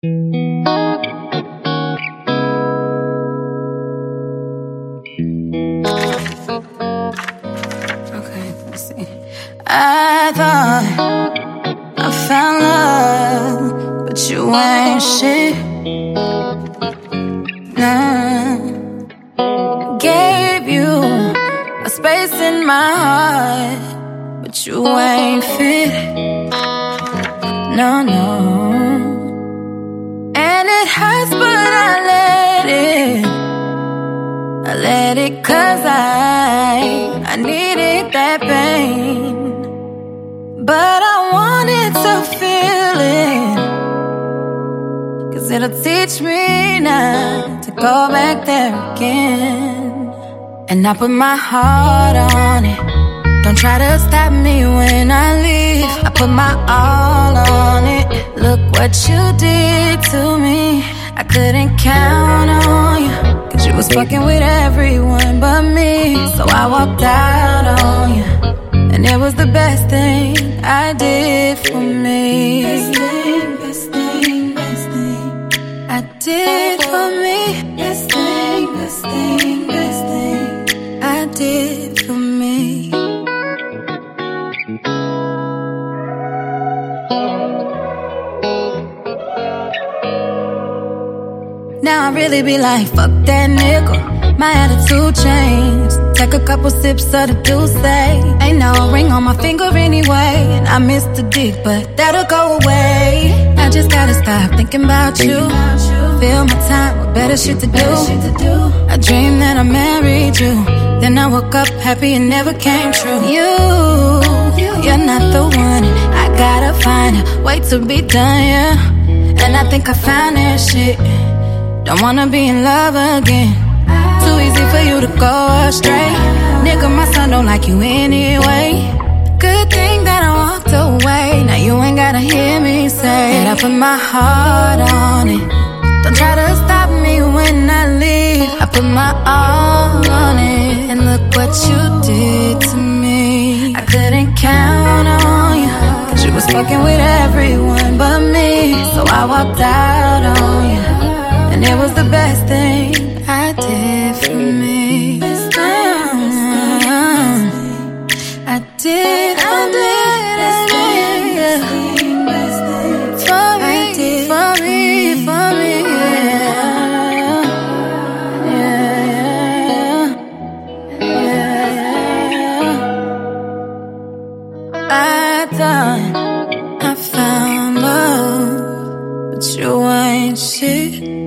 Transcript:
Okay, let's see. I thought I found love, but you ain't shit. Nah, gave you a space in my heart, but you ain't fit. No, no. And it hurts, but I let it. I let it 'cause I needed that pain. But I wanted to feel it, 'cause it'll teach me not to go back there again. And I put my heart on it. Don't try to stop me when I leave. I put my all on it. Look what you did to me. I couldn't count on you, 'cause you was fucking with everyone but me. So I walked out on you, and it was the best thing I did for me. Best thing, best thing, best thing I did for me. Best thing, best thing, best thing I did for me. Now I really be like, fuck that nigga. My attitude changed. Take a couple sips of the Douce. Ain't no ring on my finger anyway. And I missed the dick, but that'll go away. I just gotta stop thinking about you. Fill my time with better shit to do. I dreamed that I married you. Then I woke up happy it never came true. You're not the one. I gotta find a way to be done, yeah. And I think I found that shit. Don't wanna be in love again. Too easy for you to go astray. Nigga, my son don't like you anyway. Good thing that I walked away. Now you ain't gotta hear me say that I put my heart on it. Don't try to stop me when I leave. I put my all on it. And look what you did to me. I couldn't count on you, 'cause you was fucking with everyone but me. So I walked out on you, and it was the best thing I did for me. I did it. For me, I thought I found love, but you ain't shit.